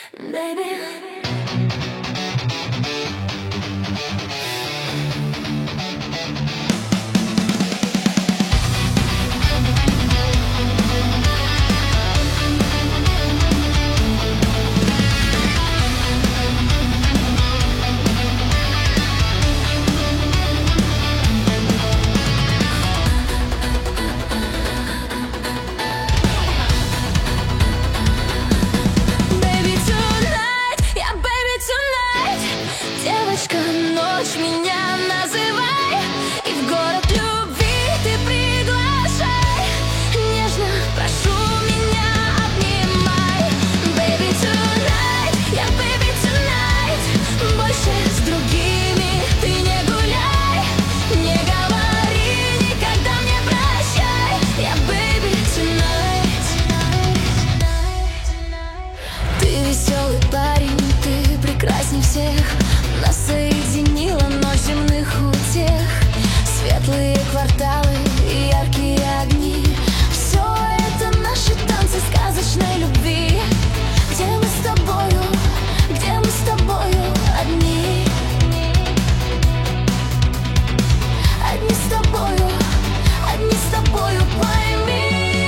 baby. Ночь меня называй, и в город любви ты приглашай. Нежно прошу меня обнимай. Baby tonight, я baby tonight. Больше с другими ты не гуляй. Не говори никогда мне прощай. Я baby tonight. Ты веселый парень, ты прекрасней всех. Нас соединила ночь земных утех. Светлые кварталы и яркие огни. Все это наши танцы сказочной любви. Где мы с тобою, где мы с тобою одни. Одни с тобою, одни с тобою, пойми.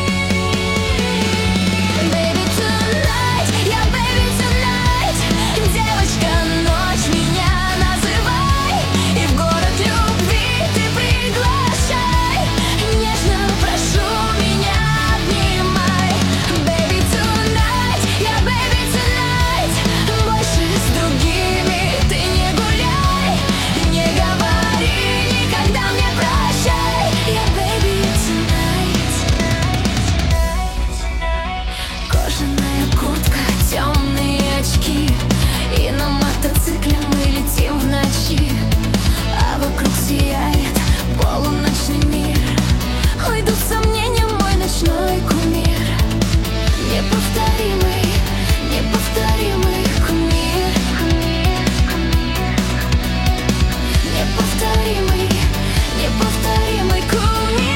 Baby tonight, я baby tonight. Девочка, ночь меня называй, и в город любви ты приглашай. Нежно прошу меня обнимай. Baby tonight, я baby tonight. Больше с другими ты не гуляй. Не говори никогда мне прощай. Я baby tonight. Кожаная куртка, темные очки, и на мотоцикле мы летим в ночи. А вокруг сияет полуночный мир. Уйдут сомнения, мой ночной кумир. Неповторимый, неповторимый кумир. Неповторимый, неповторимый кумир.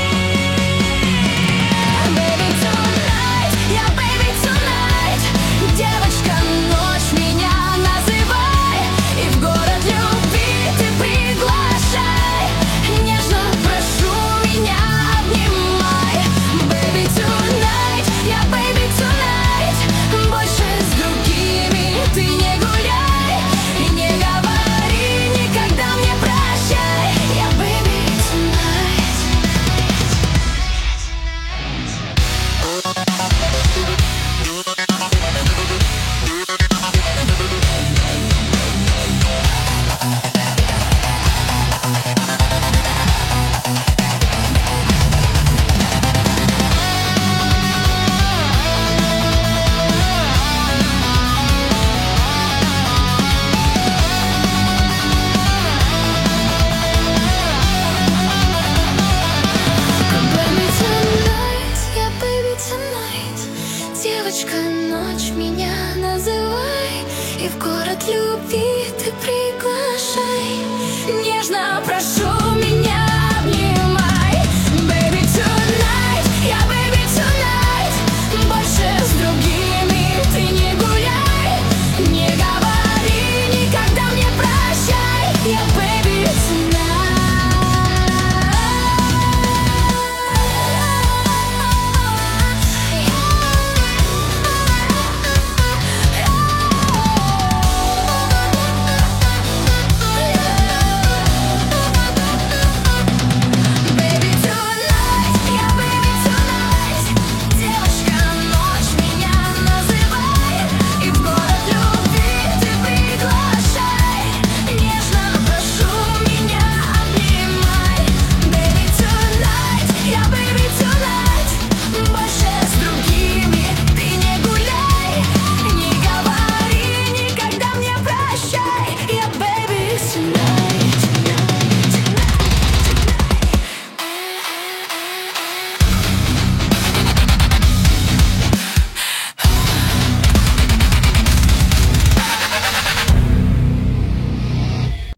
Baby tonight, я baby tonight. Девочка, ночь меня называй, и в город любви ты приглашай. Нежно прошу меня обнимай. Baby tonight, я baby tonight. Больше с другими ты не гуляй. И не говори никогда мне прощай. Я baby tonight. Baby tonight, я baby tonight. Девочка, ночь меня называй, и в город любви ты приглашай. Нежно прошу